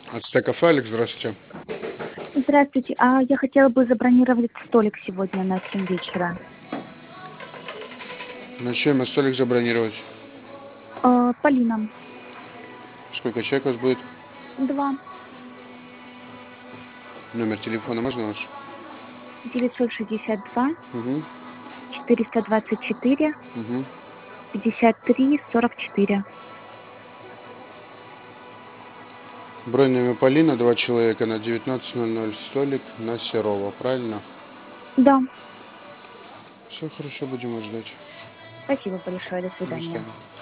Ацтек-кафе, Алекс, здравствуйте. Здравствуйте. Я хотела бы забронировать столик сегодня на 7 вечера. На чем столик забронировать? Полина. Сколько человек у вас будет? 2. Номер телефона можно ваш? 962 Угу, 424 угу. 53 44. Бронь имя Полина, 2 человека на 19:00. Столик на Серова, правильно? Да. Все хорошо, будем вас ждать. Спасибо большое. До До свидания. свидания.